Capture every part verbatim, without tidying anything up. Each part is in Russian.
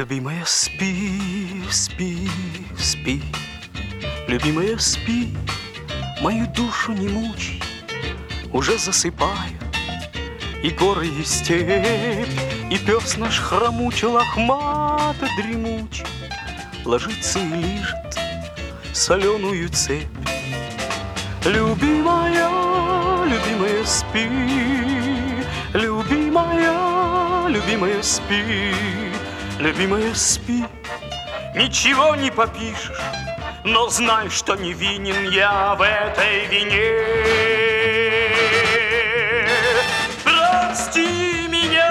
Любимая, спи, спи, спи. Любимая, спи, мою душу не мучай. Уже засыпаю и горы, и степь, и пес наш хромучий, лохмато дремучий ложится и лижет соленую цепь. Любимая, любимая, спи, любимая, любимая, спи, любимая, спи. Ничего не попишешь, но знай, что не винен я в этой вине. Прости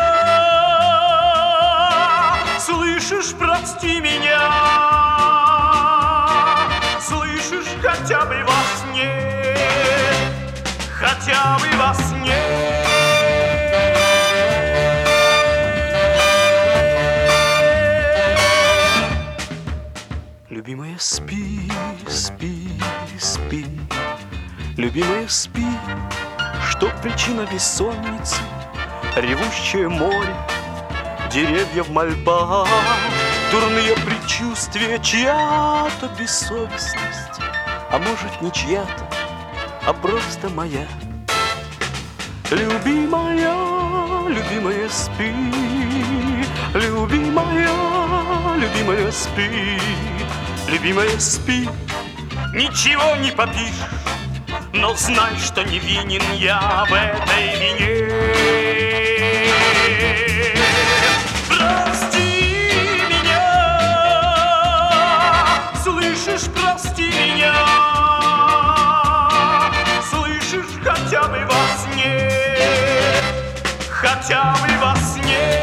меня, слышишь, прости меня, слышишь, хотя бы во сне, хотя бы во сне. Любимая, спи, спи, спи. Любимая, спи, что причина бессонницы? Ревущее море, деревья в мольбах, дурные предчувствия, чья-то бессовестность, а может, не чья-то, а просто моя. Любимая, любимая, спи, любимая, любимая, спи, любимая, спи. Ничего не попишешь, но знай, что не винен я в этой вине. Прости меня, слышишь, прости меня, слышишь, хотя бы во сне, хотя бы во сне.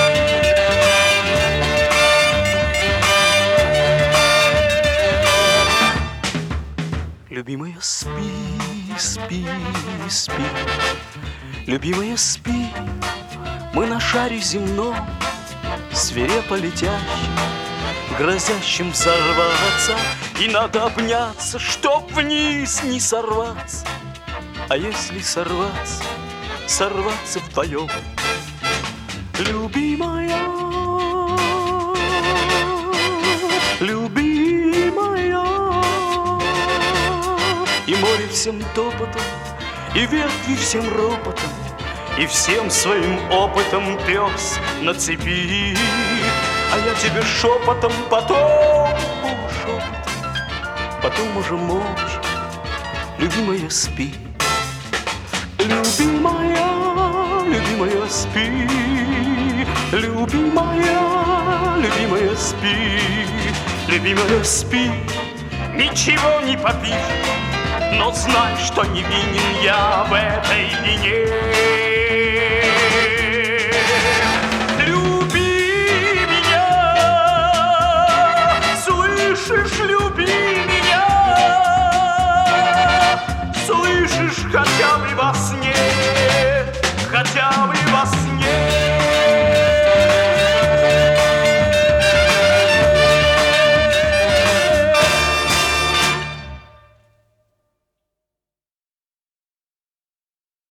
Любимая, спи, спи, спи. Любимая, спи. Мы на шаре земном, свирепо летящим, грозящим взорваться, и надо обняться, чтоб вниз не сорваться. А если сорваться, сорваться вдвоем. Любимая, любимая. И море всем топотом, и ветви всем ропотом, и всем своим опытом пес на цепи. А я тебе шепотом, потом шепотом, потом уже молча. Любимая, спи. Любимая, любимая, спи. Любимая, любимая, спи. Любимая, спи. Ничего не попишешь, но знай, что не винен я в этой вине.